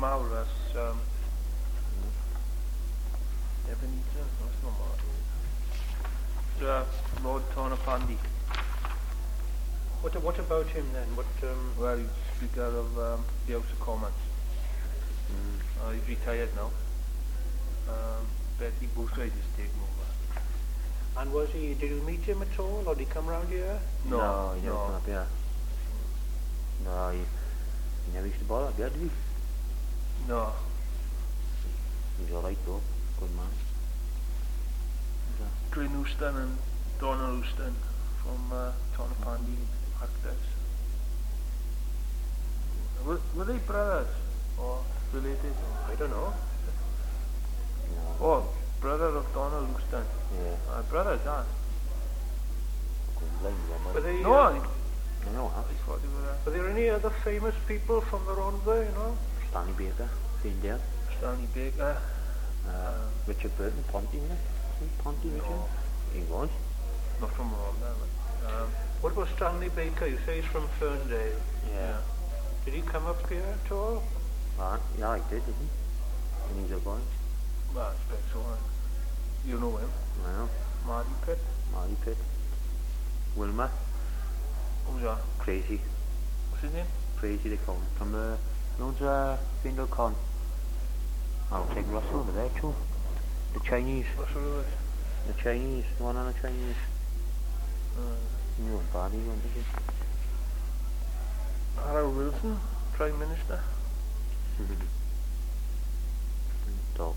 Maurus, Ebenezer, that's not Martin. Lord Tornapandy. What about him then? Well, he's Speaker of the House of Commons. He's retired now. Betty Boothridge is taking over. And did you meet him at all, or did he come round here? No, he never come up here. No, he never used to bother up here, did he? No. He's alright though, good man. Glyn Houston and Donald Houston from Tornapandy actors. Were they brothers or related? I don't know. No. Oh, brother of Donald Houston. Yeah. Brothers, huh? Good line, Were they, No, I know, huh? I thought they were. Were there any other famous people from around there, you know? Stanley Baker, been there. Stanley Baker. Richard Burton, Ponty, wasn't it? Ponty, Richard? No. He was. Not from around there, but... What about Stanley Baker? You say he's from Ferndale. Yeah. Did he come up here at all? Yeah, he did, didn't he? When he was a boy. Well, I expect so. You know him. I know. Marty Pitt. Marty Pitt. Wilma. Who's that? Crazy. What's his name? Crazy they call him. From Findle Con. I'll take Russell over there too. The Chinese. Russell Lewis. The Chinese. The one on the Chinese. You weren't bad, you weren't, did you? Harold Wilson, Prime Minister. Dog.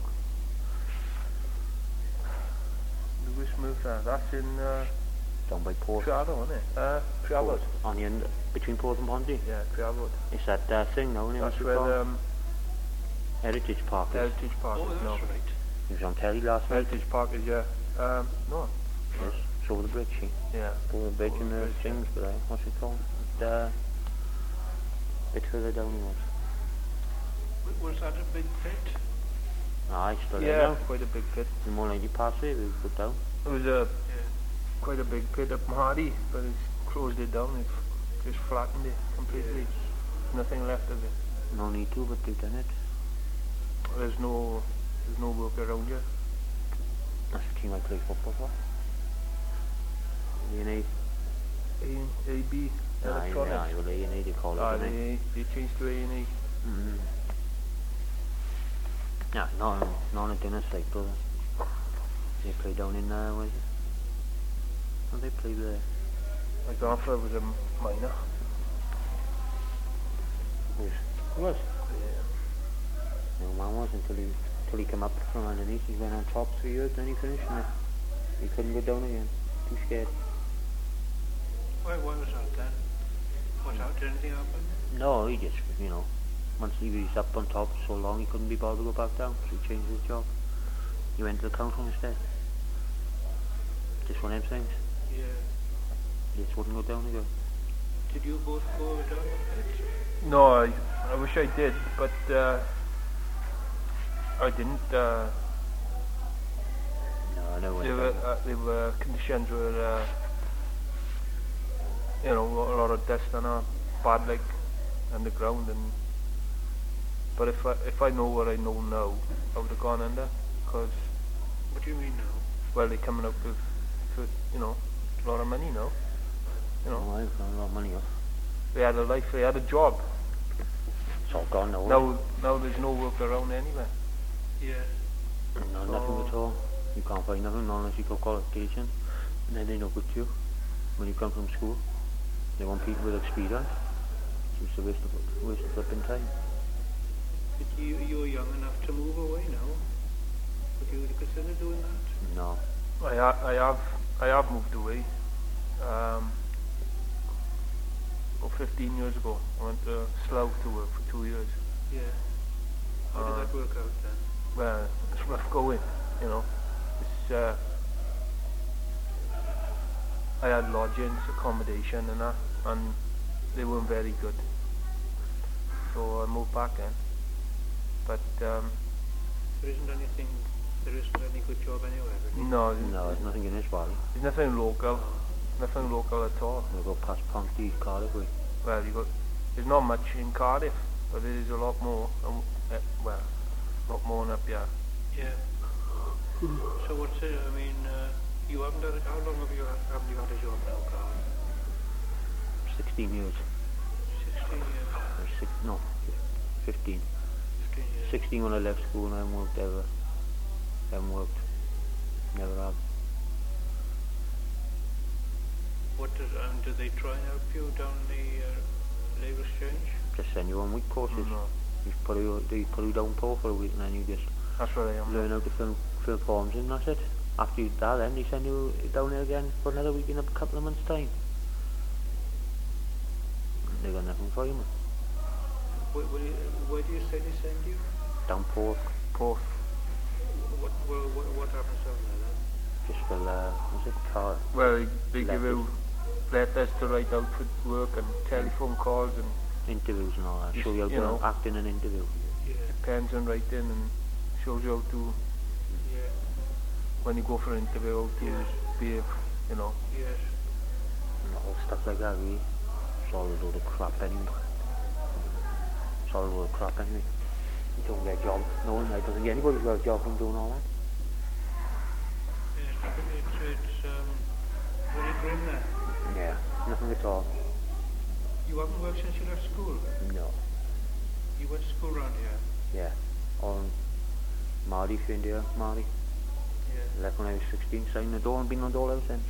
Lewis Murtha. That's in Down by Port. Triado, isn't it? Triado. On the end, between Port and Ponty. Yeah, Triado. It's that thing now, isn't it? That's What's it where called? the Heritage Park is. Heritage Park Oh, is that's now. right. He was on telly last night. Heritage Park is, yeah. No. Yes. It's over the bridge, see? Yeah. Over the bridge Over and the the bridge, things, but what's it called? Bit further down he was. Was that a big pit? He's still there Yeah, now. quite a big pit. The more like you pass it, we put down. It was quite a big pit up Mahadi, but it's closed it down. It's just flattened it completely. Nothing left of it. No need to, but they've done it. There's no work around here. That's the team I play football for. A&E. AB Electronics. Well, A&E they call it, don't they? They changed to A&E. Yeah, not on a dinner site, brother. They play down in, where is it? Oh, they play there. My grandfather was a miner. Who was? Yeah. No man was until he came up from underneath. He went on top 3 years, then he finished, and he couldn't go down again. Too scared. Why was that then? Did anything happen? No, he just, once he was up on top so long, he couldn't be bothered to go back down, so he changed his job. He went to the council instead. Just one of them things. Yeah. He just wouldn't go down again. Did you both go down the pit? No, I wish I did, but I didn't. No, I never went down. There were conditions where a lot of dust and bad like underground, but if I know what I know now, I would have gone under, because What do you mean now? well, they're coming up with a lot of money now. Oh, I've got a lot of money off. They had a life, they had a job. It's all gone now. Now there's no work around anywhere. Yeah. No, nothing at all. You can't find nothing unless you got qualification, and then they know good to you when you come from school. They want people with experience. It's a waste of flipping time. But you're young enough to move away now. Would you consider doing that? No. I have moved away. About 15 years ago, I went to Slough to work for 2 years. Yeah. How did that work out then? Well, it's rough going, It's I had lodgings, accommodation, and that, and they weren't very good. So I moved back then. But There isn't any good job anywhere, really? no, there's nothing in this valley. there's nothing local. Nothing local at all. We go past Ponty, Cardiff way. Well, there's not much in Cardiff. but it is a lot more, well, a lot more than up here. Yeah. So what's it? I mean, you haven't had it. How long haven't you had a job now, Carl? 16 years. 16 years. No, 15. 15 years. 16 when I left school and I haven't worked ever. Haven't worked. Never have. What does do they try and help you down the labour exchange? Just send you on week courses. No, They put you down poor for a week and then you just that's what I am. learn how to fill forms in, that's it. After you that then they send you down there again for another week in a couple of months' time. They got nothing for you, man. Where do you say they send you? Down Porth. Porth. What happens down there then? Just fill what's it, card. Well, they give Letters. you letters to write out for work and telephone calls and Interviews and all that. Just, Show you how you to know. act in an interview. Yeah. pens and writing and shows you how to, Yeah. when you go for an interview, how to Yes. behave, you know. Yes. And all stuff like that, really. It's all a load of crap anyway. It's all a load of crap anyway. You don't get a job. No one doesn't get anybody got a job from doing all that. It's very grim there. Yeah, nothing at all. You haven't worked since you left school? No. You went to school round here? Yeah. On Mardi, India, Mardi. Yeah. Left when I was 16, signed the door and been on the door ever since.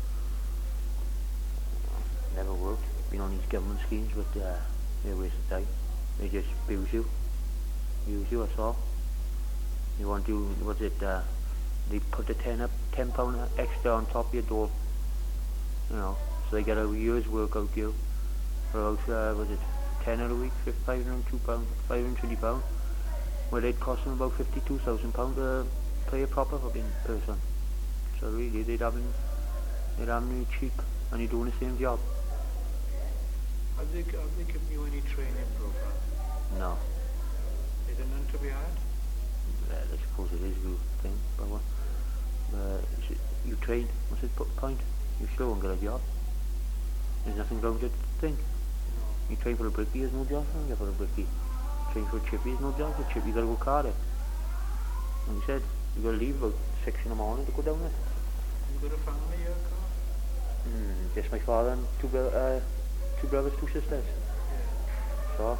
Never worked. Been on these government schemes, but they're a waste of time. They just abuse you. Use you, that's all. You want to, what's it, they put the £10 extra on top of your door. You know, so they get a year's work out of you. For about, was it, 10 a week, £502, £520, where they'd cost them about £52,000 to pay a proper fucking person. So really, they'd have you cheap, and you're doing the same job. Have they given you any training program? No. Is there none to be had? Well, I suppose it is a good thing, but what? You train, what's the point? You still won't get a job. There's nothing wrong with the thing. No. You train for a brickie, there's no job for a brickie. Train for a chippy, there's no job for a chippy, you gotta go Cardiff. Like you said, you gotta leave about 6 in the morning to go down there. You got a family here, Carl? Just my father and two brothers, 2 sisters. Yeah. So,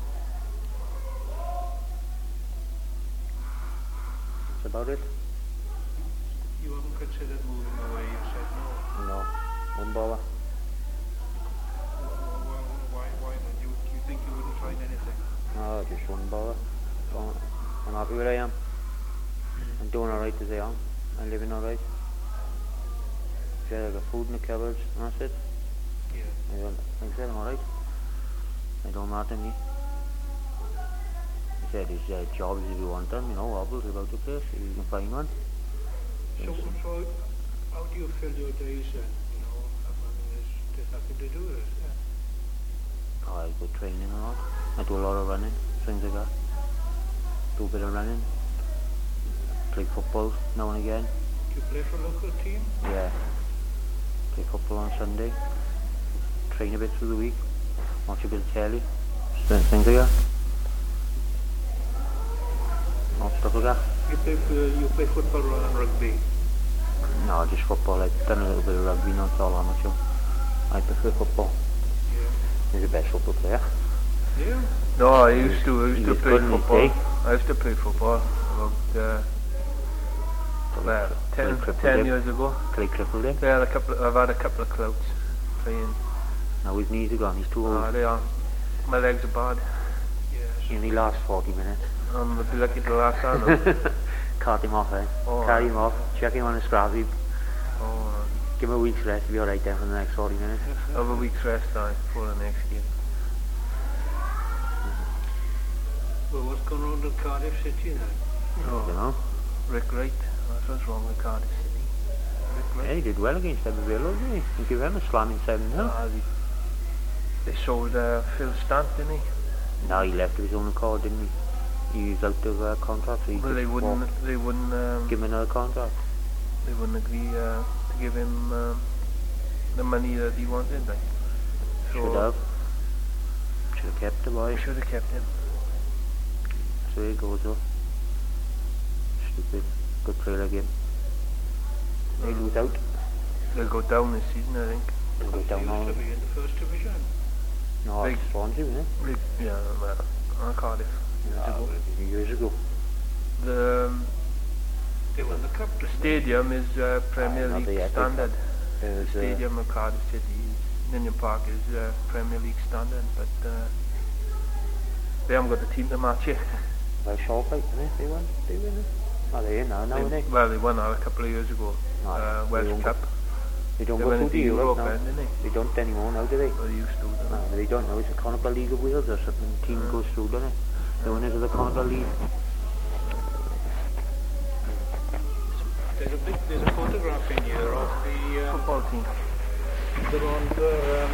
that's about it. You haven't considered moving away, you said no. No, won't bother. Why not? You think you wouldn't find anything? No, I just wouldn't bother. I'm happy where I am. I'm doing alright as I am. I'm living alright. Yeah, I got food in the cupboards, and that's it. Yeah. Like I said, I'm alright. It don't matter to me. He said there's jobs if you want them, you know, wobbles about the place, if you can find one. So how do you fill your days then? You know, I mean, there's nothing to do with it. Yeah. Oh, I go training a lot. I do a lot of running, things like that. Do a bit of running. Play football now and again. Do you play for a local team? Yeah. Play football on Sunday. Train a bit through the week. Watch a bit of telly. Things like that. All stuff like that. You play football rather than rugby? No, just football. I've done a little bit of rugby, not all that much. I prefer football. Yeah. He's the best football player. Yeah? No, I used to He was play good in his football. day. I used to play football about well, 10 years ago. Play crippled him. I've had a couple of clouts playing. Now his knees are gone, he's too old. They are. My legs are bad. Yes. He only lasts 40 minutes. I'm be lucky to last that now. Cart him off, eh? Oh, Carry him off, check him on the scrappy, Oh, give him a week's rest, he'll be alright then for the next 40 minutes. have a week's rest now for the next game. Well, what's going on with Cardiff City then? I don't know. Rick Wright, that's what's wrong with Cardiff City. Rick Yeah, Wright. he did well against Everville, didn't he? He gave him a slamming 7-0. They sold Phil Stant, didn't he? No, he left of his own accord, didn't he? He was out of contract, so he Well, just they wouldn't walked. Give him another contract. they wouldn't agree to give him the money that he wanted. Like. So, Should have have kept the boy. We should have kept him. So he goes though. Stupid. Good trailer game. They lose out. They'll go down this season, I think. They'll go down all. Used to be in the first division. No, Big. it's Swansea, isn't it? Yeah, well, on Cardiff years ago. Years ago. They won the cup. The stadium is Premier not League yet, standard. There The was, stadium of Cardiff City, Ninian Park, is Premier League standard, but they haven't got the team to match it. well, Shaw fight, didn't they? They won it. Oh, they're in now, aren't they? Well, they won that a couple of years ago. No, they Welsh won't Cup. They don't They go went through into the Europe Europe now. then, didn't they? They don't anymore now, do they? Well, they used to. don't No, they don't know. It's the Connaught League of Wales or something. The team goes through, doesn't it? They went into the Connaught League. There's a photograph in here of the Football team. they're on the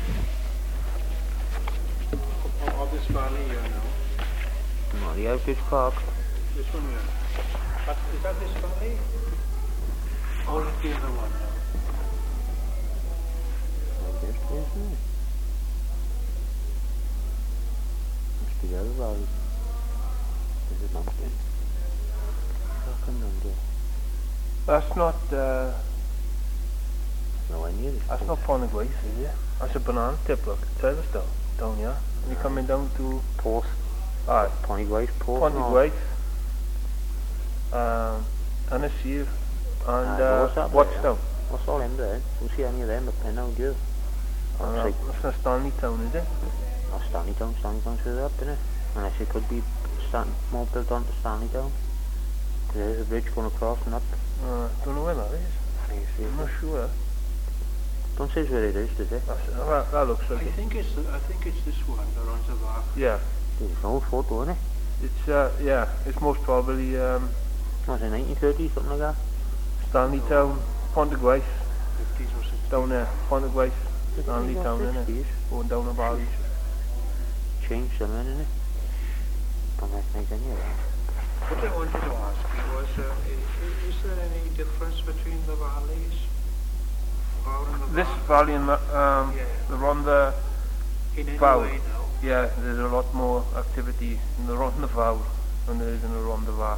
of this valley here now. No, the Heritage Park. This one here. Is that this valley? Or is it the other one now? I guess it is, isn't it? Must be the other valley. Is it not then? How come down there? That's not. Nowhere near this. That's not Ponegwaith, is it? That's a banana tip. Look, Tylerstown down here. You're coming down to Porth. Ponegwaith, Porth. Ponegwaith, Anasir, what's that and there, Watchtown. What's all in there? Don't see any of them up there now, do you? That's not Stanley Town, is it? Oh, Stanleytown's further up, isn't it? Unless it could be more built onto Stanleytown. There's a bridge going across and up. Don't know where that is. I'm not sure. Don't say where it is, does it? That looks like I it. think it's this one, the Ronzavak. Yeah. There's no photo, isn't it? It's yeah. It's most probably Was it 1930s, something like that? Stanley Town, Pontegwaith, 50s or 60s. down there. Pontegwaith, Stanley 50s or Town, innit? 60s. Going down the valley. Changed some, isn't it? Don't recognize any of that. What I wanted to ask you was, is there any difference between the valleys? Var and the This Var? valley and Yeah. the Rhondda In any Vowel. way now? Yeah, there's a lot more activity in the Rhondda Vowel than there is in the Rhondda Vach.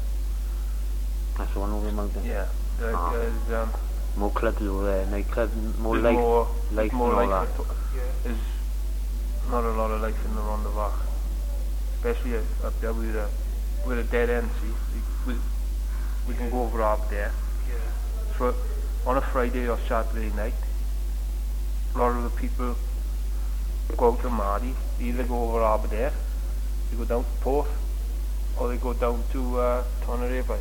That's the one over the mountain. Yeah, there's More clubs over there, nightclubs, more there's life, more, life more and all life. that. Yeah. There's not a lot of life in the Rhondda Vach, especially up there with a dead end. See, we can go over up there. Yeah. So on a Friday or Saturday night, a lot of the people go out to Mardy, either go over Aberdare, they go down to Porth, or they go down to Tonnereva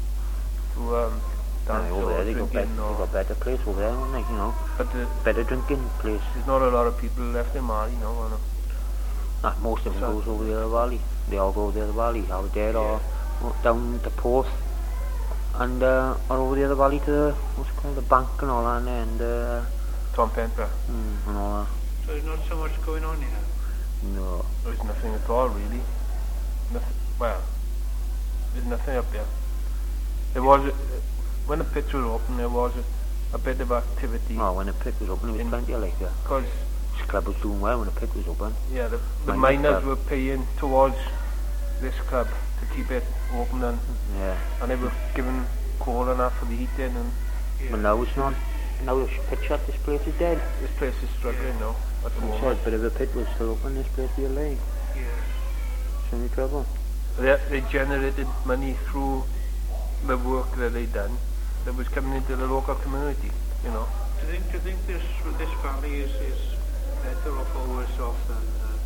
to dance Over there, or they drinking. got better place over there, don't they? You know, But better drinking place. there's not a lot of people left in Mardy now. I know. Most of them So- goes over the other valley. They all go over the other valley, out there or down to Porth, and or over the other valley to what's it called, the bank and all that, and Tom Pentra. and all that. So there's not so much going on here? No, There's nothing at all really. Nothing, well, there's nothing up there. There was when the pits were open, there was a bit of activity. oh, when the pit was open, there was plenty of like that. Because This club was doing well when the pit was open. yeah, the Miners miners club. were paying towards this club to keep it open, and Yeah, they were giving coal and that for the heating, and but now it's not. Now the pit shut. This place is dead. this place is struggling now at the He moment. said, but if the pit was still open, this place would be alive. Yes. So any trouble? They generated money through the work that they done that was coming into the local community, you know. Do you think this valley is better off or worse off than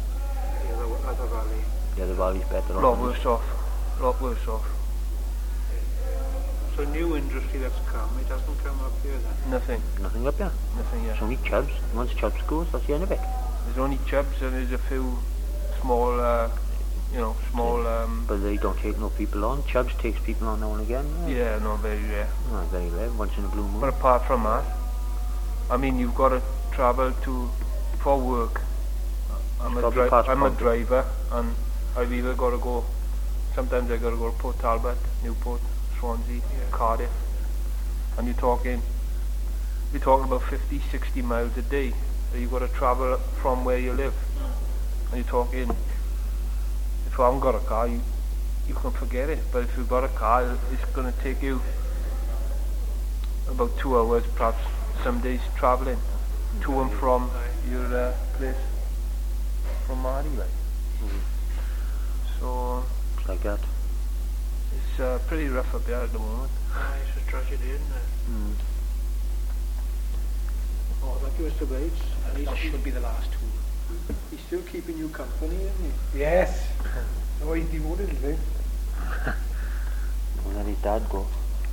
the other valley? The other valley's better A lot off. worse off. A lot worse off. So new industry that's come, it hasn't come up here then? Nothing. Nothing up here. Nothing yet. It's only Chubbs. Once Chubbs goes, that's the end of it. There's only Chubbs and there's a few small, small, But they don't take no people on. Chubbs takes people on now and again. yeah, no, very rare. No, very rare. Once in a blue moon. But apart from that, I mean, you've got to travel for work. I'm a Probably past Ponty. driver, and I've either got to go, sometimes I've got to go to Port Talbot, Newport, Swansea, Cardiff, and you're talking about 50, 60 miles a day that you've got to travel from where you live. You're talking, if I haven't got a car, you can forget it. But if you've got a car, it's going to take you about 2 hours, perhaps some days travelling to and from your place from Mardy, like. So It's like that. it's pretty rough up here at the moment. It's a tragedy, isn't it? Oh, thank you, Mr. Bates. And That should be the last two. he's still keeping you company, isn't he? Yes. No, he's devoted to it. Don't let his dad go.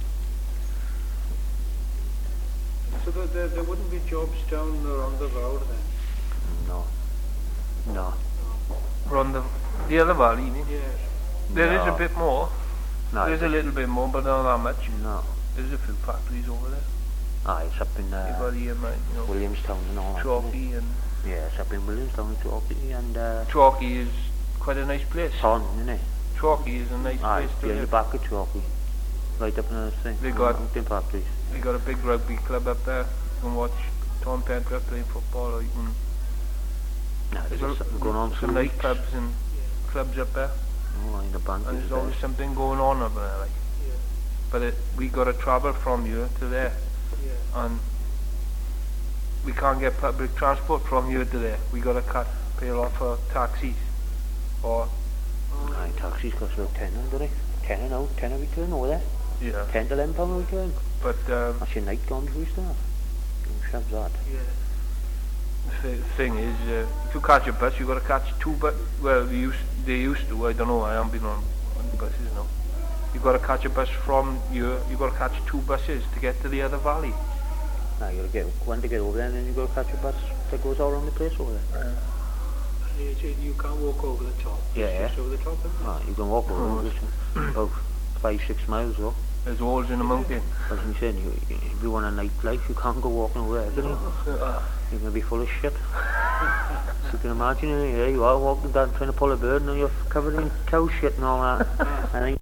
So there wouldn't be jobs down around the road then? No. No. We're on the other valley, you mean? Yes. There is No. a bit more. No. There's a little bit more, but not that much. No. There's a few factories over there. It's up in You've got here, mate, you know, Williamstown and all that. isn't it? Chalky, and Yeah, it's up in Williamstown and Chalky and Chalky is quite a nice place. Son, isn't it? Chalky is a nice place to behind the live. back of Chalky. Right up in the thing. They got- mountain factories. We got a big rugby club up there. You can watch Tom Pentra playing football, or you can. There's There's something going on. some nightclubs and clubs up there, Oh, in the bank. and is there's there. always something going on up there, like. Yeah. But we got to travel from here to there, Yeah. and we can't get public transport from here to there. We got to pay a lot for taxis, or Taxis cost about 10, don't they? 10 an hour, 10 a return over there. yeah. 10 to 11 pound a return. But That's your night gone before you start. You shove that. Yeah. the thing is, if you catch a bus, you got to catch two buses. Well, they used to. I don't know. I haven't been on buses now. You got to catch a bus from here. You got to catch two buses to get to the other valley. Now you got to get one to get over there, and then you got to catch a bus that goes all around the place over there. And you can't walk over the top. Yeah. It's just over the top, isn't it? You can walk over it, about 5-6 miles though. There's holes in the mountain. As I'm saying, if you want a nightlife, you can't go walking over there, can you? You're going to be full of shit. So you can imagine, you are walking down trying to pull a bird, and you're covered in cow shit and all that. I think